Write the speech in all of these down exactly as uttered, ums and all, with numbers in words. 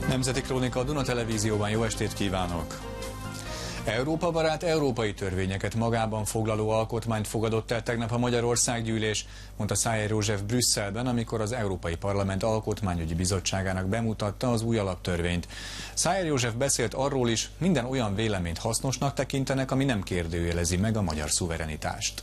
Nemzeti Krónika a Duna Televízióban, jó estét kívánok! Európa barát európai törvényeket magában foglaló alkotmányt fogadott el tegnap a Magyar Országgyűlés, mondta Szájer József Brüsszelben, amikor az Európai Parlament Alkotmányügyi Bizottságának bemutatta az új alaptörvényt. Szájer József beszélt arról is, minden olyan véleményt hasznosnak tekintenek, ami nem kérdőjelezi meg a magyar szuverenitást.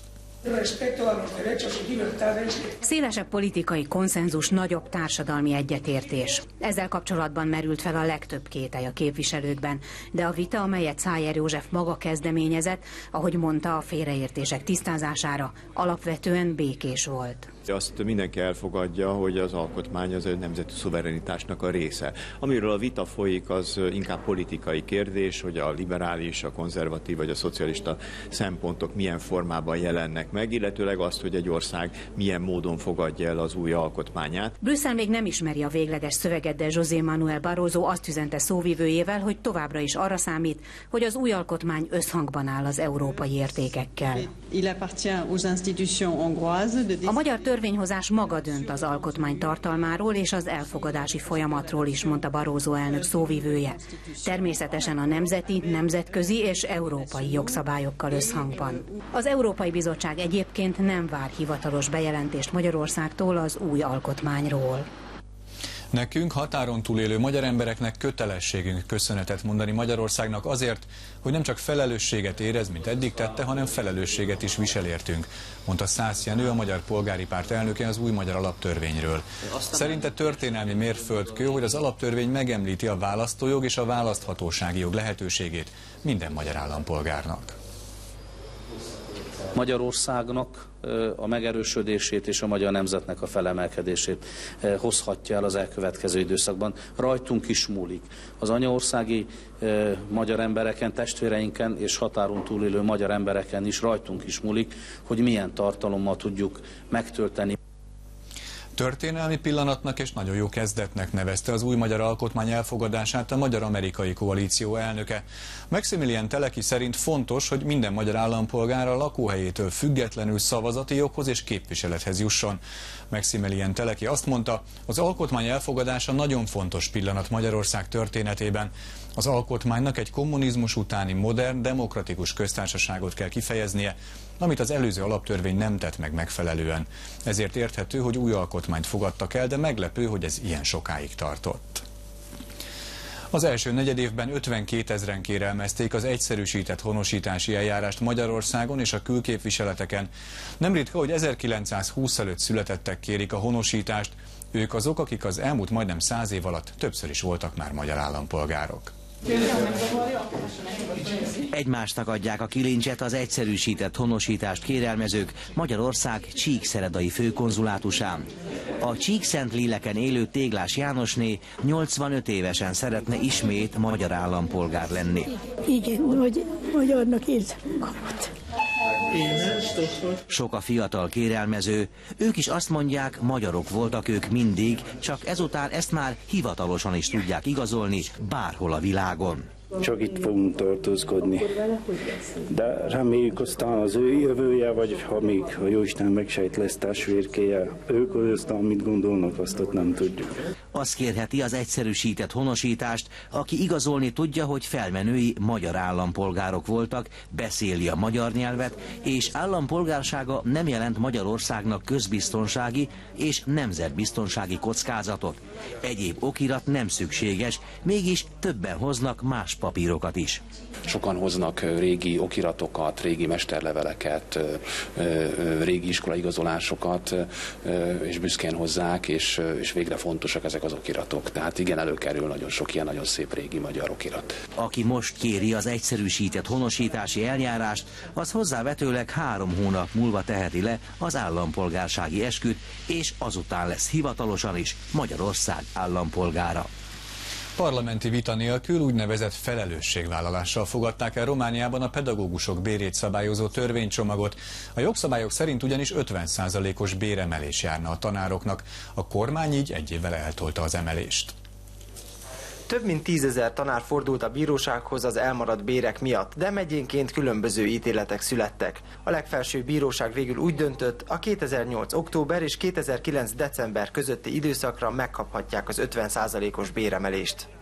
Szélesebb politikai konszenzus, nagyobb társadalmi egyetértés. Ezzel kapcsolatban merült fel a legtöbb kételj a képviselőkben, de a vita, amelyet Szájer József maga kezdeményezett, ahogy mondta, a félreértések tisztázására alapvetően békés volt. Azt mindenki elfogadja, hogy az alkotmány az a nemzeti szuverenitásnak a része. Amiről a vita folyik, az inkább politikai kérdés, hogy a liberális, a konzervatív vagy a szocialista szempontok milyen formában jelennek meg, illetőleg azt, hogy egy ország milyen módon fogadja el az új alkotmányát. Brüsszel még nem ismeri a végleges szöveget, de José Manuel Barroso azt üzente szóvivőjével, hogy továbbra is arra számít, hogy az új alkotmány összhangban áll az európai értékekkel. A magyar törvényhozás maga dönt az alkotmány tartalmáról és az elfogadási folyamatról is, mondta Barroso elnök szóvivője. Természetesen a nemzeti, nemzetközi és európai jogszabályokkal összhangban. Az Európai Bizottság egyébként nem vár hivatalos bejelentést Magyarországtól az új alkotmányról. Nekünk, határon túlélő magyar embereknek kötelességünk köszönetet mondani Magyarországnak azért, hogy nem csak felelősséget érez, mint eddig tette, hanem felelősséget is visel értünk, mondta Szász Jenő, a Magyar Polgári Párt elnöke az új magyar alaptörvényről. Szerinte történelmi mérföldkő, hogy az alaptörvény megemlíti a választójog és a választhatósági jog lehetőségét minden magyar állampolgárnak. Magyarországnak a megerősödését és a magyar nemzetnek a felemelkedését hozhatja el az elkövetkező időszakban. Rajtunk is múlik. Az anyaországi magyar embereken, testvéreinken és határon túlélő magyar embereken is rajtunk is múlik, hogy milyen tartalommal tudjuk megtölteni. Történelmi pillanatnak és nagyon jó kezdetnek nevezte az új magyar alkotmány elfogadását a magyar-amerikai koalíció elnöke. Maximilian Teleki szerint fontos, hogy minden magyar állampolgár a lakóhelyétől függetlenül szavazati joghoz és képviselethez jusson. Maximilian Teleki azt mondta, az alkotmány elfogadása nagyon fontos pillanat Magyarország történetében. Az alkotmánynak egy kommunizmus utáni modern, demokratikus köztársaságot kell kifejeznie, amit az előző alaptörvény nem tett meg megfelelően. Ezért érthető, hogy új alkotmányt fogadtak el, de meglepő, hogy ez ilyen sokáig tartott. Az első negyedévben ötvenkétezren kérelmezték az egyszerűsített honosítási eljárást Magyarországon és a külképviseleteken. Nem ritka, hogy ezerkilencszázhúsz előtt születettek kérik a honosítást. Ők azok, akik az elmúlt majdnem száz év alatt többször is voltak már magyar állampolgárok. Egymásnak adják a kilincset az egyszerűsített honosítást kérelmezők Magyarország Csíkszeredai főkonzulátusán. A Csíkszentléleken élő Téglás Jánosné nyolcvanöt évesen szeretne ismét magyar állampolgár lenni. Igen, hogy magyarnak érzem magamat. Sok a fiatal kérelmező, ők is azt mondják, magyarok voltak ők mindig, csak ezután ezt már hivatalosan is tudják igazolni bárhol a világon. Csak itt fogunk tartózkodni. De reméljük aztán az ő jövője, vagy ha még a Jóisten megsejt lesz testvérkéje, ők aztán mit gondolnak, azt ott nem tudjuk. Azt kérheti az egyszerűsített honosítást, aki igazolni tudja, hogy felmenői magyar állampolgárok voltak, beszéli a magyar nyelvet, és állampolgársága nem jelent Magyarországnak közbiztonsági és nemzetbiztonsági kockázatot. Egyéb okirat nem szükséges, mégis többen hoznak más papírokat is. Sokan hoznak régi okiratokat, régi mesterleveleket, régi iskolaigazolásokat, és büszkén hozzák, és, és végre fontosak ezek az okiratok. Tehát igen, előkerül nagyon sok ilyen nagyon szép régi magyar okirat. Aki most kéri az egyszerűsített honosítási eljárást, az hozzávetőleg három hónap múlva teheti le az állampolgársági esküt, és azután lesz hivatalosan is Magyarország állampolgára. Parlamenti vita nélkül úgynevezett felelősségvállalással fogadták el Romániában a pedagógusok bérét szabályozó törvénycsomagot. A jogszabályok szerint ugyanis ötven százalékos béremelés járna a tanároknak. A kormány így egy évvel eltolta az emelést. Több mint tízezer tanár fordult a bírósághoz az elmaradt bérek miatt, de megyénként különböző ítéletek születtek. A legfelsőbb bíróság végül úgy döntött, a kétezer-nyolc október és kétezer-kilenc december közötti időszakra megkaphatják az ötven százalékos béremelést.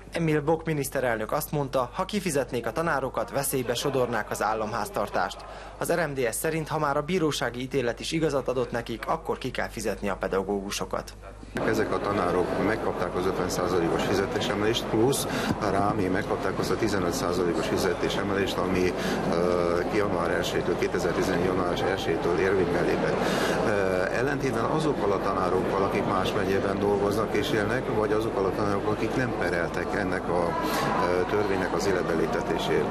Emil Boc miniszterelnök azt mondta, ha kifizetnék a tanárokat, veszélybe sodornák az államháztartást. Az er em dé es szerint, ha már a bírósági ítélet is igazat adott nekik, akkor ki kell fizetni a pedagógusokat. Ezek a tanárok megkapták az ötven százalékos fizetésemelést, plusz rá még megkapták azt a tizenöt százalékos fizetésemelést, ami uh, január elsejétől, kétezer-tizenegy január elsejétől érvényben lépett. Uh, ellentétben azokkal a tanárokkal, akik más megyében dolgoznak és élnek, vagy azokkal a tanárokkal, akik nem pereltek ennek a uh, törvénynek az életbe léptetésért.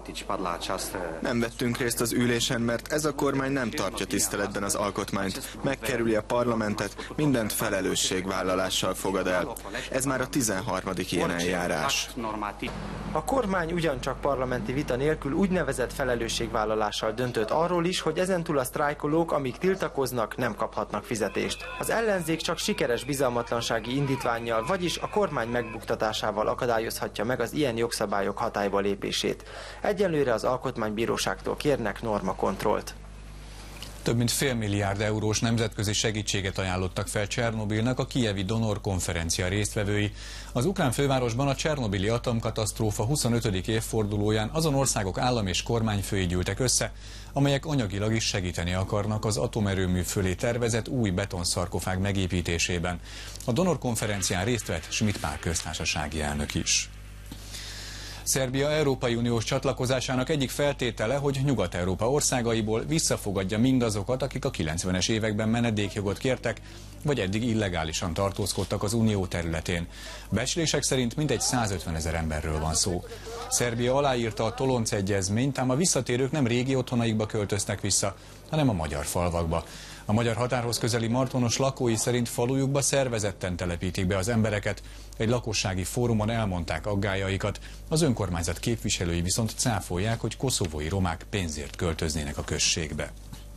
Nem vettünk részt az ülésen, mert ez a kormány nem tartja tiszteletben az alkotmányt, megkerüli a parlamentet, mindent felelősségvállalással fogad el. Ez már a tizenharmadik ilyen eljárás. A kormány ugyancsak parlamenti vita nélkül úgynevezett felelősségvállalással döntött arról is, hogy ezentúl a sztrájkolók, amíg tiltakoznak, nem kaphatnak fizetést. Az ellenzék csak sikeres bizalmatlansági indítvánnyal, vagyis a kormány megbuktatásával akadályozhatja meg az ilyen jogszabályok hatályba lépését. Egyelőre az alkotmánybíróságtól kérnek normakontrollt. Több mint fél milliárd eurós nemzetközi segítséget ajánlottak fel Csernobilnak a kijevi Donor konferencia résztvevői. Az ukrán fővárosban a csernobili atomkatasztrófa huszonötödik évfordulóján azon országok állam és kormányfői gyűltek össze, amelyek anyagilag is segíteni akarnak az atomerőmű fölé tervezett új betonszarkofág megépítésében. A Donor konferencián részt vett Schmidt Pál köztársasági elnök is. Szerbia Európai Uniós csatlakozásának egyik feltétele, hogy Nyugat-Európa országaiból visszafogadja mindazokat, akik a kilencvenes években menedékjogot kértek, vagy eddig illegálisan tartózkodtak az unió területén. Becslések szerint mintegy százötvenezer emberről van szó. Szerbia aláírta a Tolonc egyezményt, ám a visszatérők nem régi otthonaikba költöztek vissza, hanem a magyar falvakba. A magyar határhoz közeli Martonos lakói szerint falujukba szervezetten telepítik be az embereket. Egy lakossági fórumon elmondták aggályaikat, az önkormányzat képviselői viszont cáfolják, hogy koszovói romák pénzért költöznének a községbe.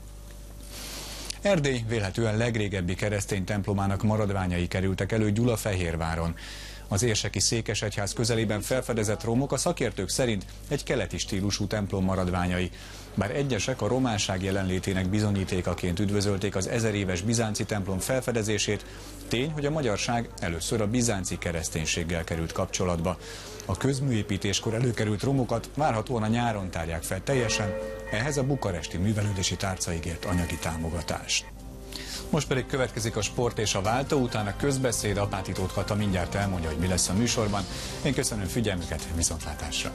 Erdély vélhetően legrégebbi keresztény templomának maradványai kerültek elő Gyulafehérváron. Az érseki székesegyház közelében felfedezett romok a szakértők szerint egy keleti stílusú templom maradványai. Bár egyesek a románság jelenlétének bizonyítékaként üdvözölték az ezer éves bizánci templom felfedezését, tény, hogy a magyarság először a bizánci kereszténységgel került kapcsolatba. A közműépítéskor előkerült romokat várhatóan a nyáron tárják fel teljesen, ehhez a bukaresti művelődési tárca ígért anyagi támogatást. Most pedig következik a sport és a váltó, utána közbeszéd, Apáti Tóth Kata mindjárt elmondja, hogy mi lesz a műsorban. Én köszönöm figyelmüket, viszontlátásra!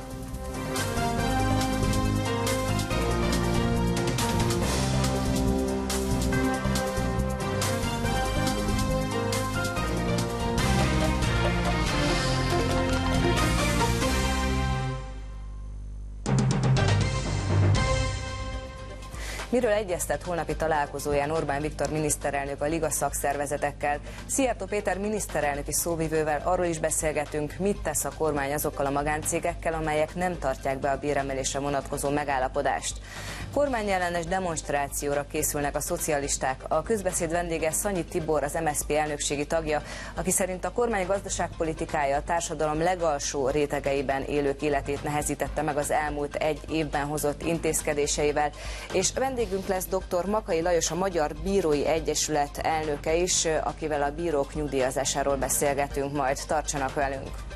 Miről egyeztet holnapi találkozóján Orbán Viktor miniszterelnök a liga szakszervezetekkel? Szijjártó Péter miniszterelnöki szóvivővel arról is beszélgetünk, mit tesz a kormány azokkal a magáncégekkel, amelyek nem tartják be a béremelésre vonatkozó megállapodást. Kormányellenes demonstrációra készülnek a szocialisták. A közbeszéd vendége Szanyi Tibor, az em es zé pé elnökségi tagja, aki szerint a kormány gazdaságpolitikája a társadalom legalsó rétegeiben élők életét nehezítette meg az elmúlt egy évben hozott intézkedéseivel, és vendégünk lesz dr. Makai Lajos, a Magyar Bírói Egyesület elnöke is, akivel a bírók nyugdíjazásáról beszélgetünk majd. Tartsanak velünk!